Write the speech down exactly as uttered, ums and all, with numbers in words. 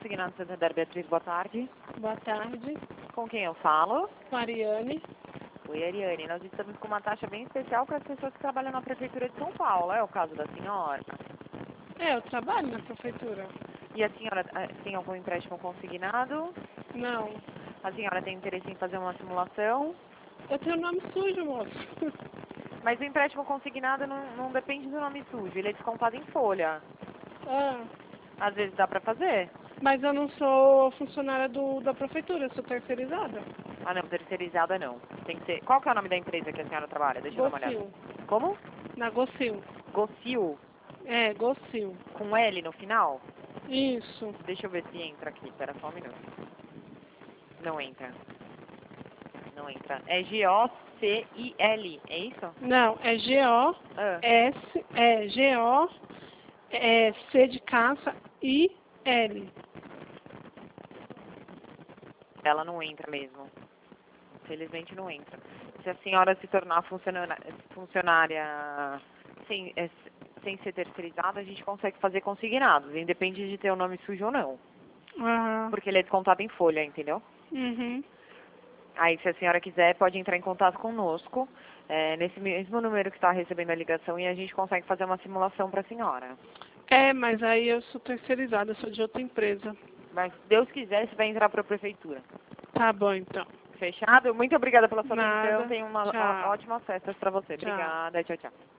Consignado Santander, Beatriz, boa tarde. Boa tarde, Com quem eu falo? Mariane. Oi, Ariane. Nós estamos com uma taxa bem especial para as pessoas que trabalham na Prefeitura de São Paulo. É o caso da senhora? É, eu trabalho na prefeitura. E a senhora eh, tem algum empréstimo consignado? Não, A senhora tem interesse em fazer uma simulação? eu tenho nome sujo, moço. Mas o empréstimo consignado não, não depende do nome sujo, ele é descontado em folha. Ah, Às vezes dá para fazer. mas eu não sou funcionária do, da prefeitura, eu sou terceirizada. Ah, não, terceirizada não. Tem que ser... Qual que é o nome da empresa que a senhora trabalha? Deixa eu dar uma olhada. Gocil. Como? Na Gocil. Gocil, É, Gocil. com L no final? Isso. Deixa eu ver se entra aqui, espera só um minuto. Não entra. Não entra. É G O C I L, é isso? Não, é G O Ah, S, é G O é C de caça I L. ela não entra mesmo. Infelizmente não entra. Se a senhora se tornar funcionária, funcionária sem, é, sem ser terceirizada, a gente consegue fazer consignados, independe de ter o nome sujo ou não. Ah, Porque ele é descontado em folha, entendeu? uhum. Aí, se a senhora quiser, pode entrar em contato conosco, é, nesse mesmo número que está recebendo a ligação, e a gente consegue fazer uma simulação para a senhora. É, mas aí eu sou terceirizada, eu sou de outra empresa. Mas, se Deus quiser, você vai entrar para a prefeitura. Tá bom, então. Fechado? Muito obrigada pela sua atenção. Nada. Tenha uma ó- Tchau. ótima festa para você. Tchau. Obrigada. Tchau, tchau.